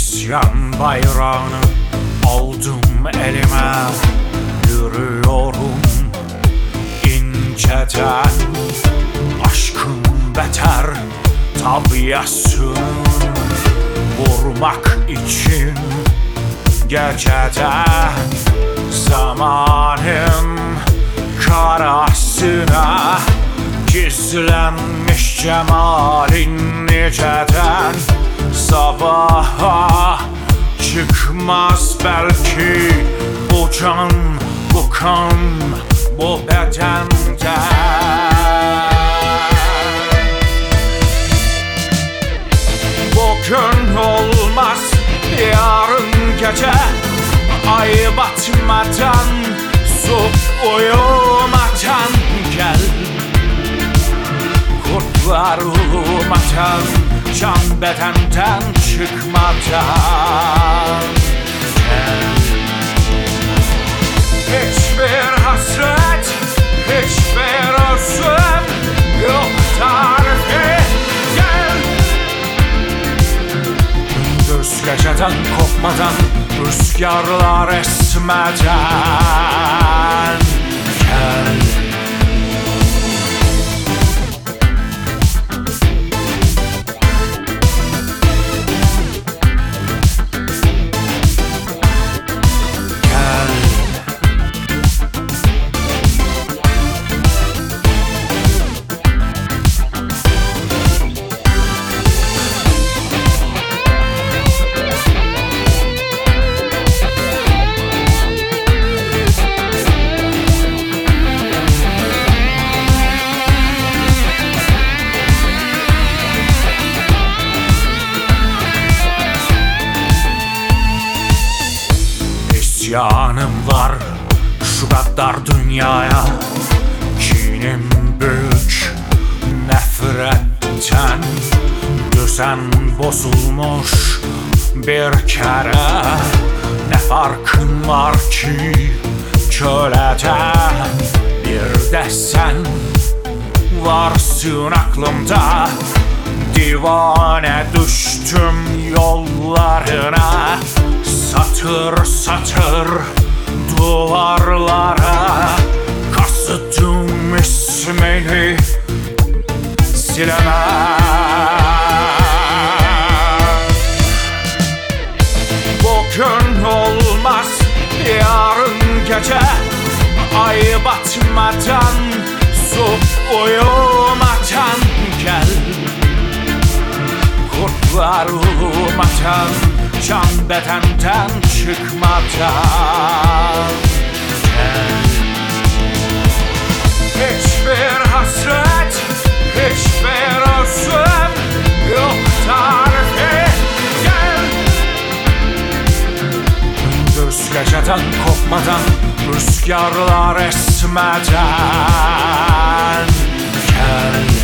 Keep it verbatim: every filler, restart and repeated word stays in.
İsyan bayrağını aldım elime, yürüyorum inceden. Aşkın beter tabiasını vurmak için geceden, zamanın karasına gizlenmiş cemalin niceden. Sabaha çıkmaz belki bu can, bu kan, bu bedenden. Bugün olmaz, yarın gece, ay batmadan, su uyumadan gel. Kurtlar uyumadan, can bedenden çıkmadan gel. Hiçbir hasret, hiçbir özlem yok tarifi, gel. Gündüz geceden kopmadan, rüzgarlar esmeden gel. İsyanım var şu kadar dünyaya, kinim büyük nefretten. Düzen bozulmuş bir kere, ne farkın var ki köleden. Bir de sen varsın aklımda, divane düştüm yollarına. Satır satır duvarlara kazıdım ismini, silemem. Bugün olmaz, yarın gece, ay batmadan, su uyumadan gel. Kurtlar uyumadan, can bedenden çıkmadan gel. Hiçbir hasret, hiçbir özlem yok tarifi, gel. Gündüz geceden kopmadan, rüzgarlar esmeden gel.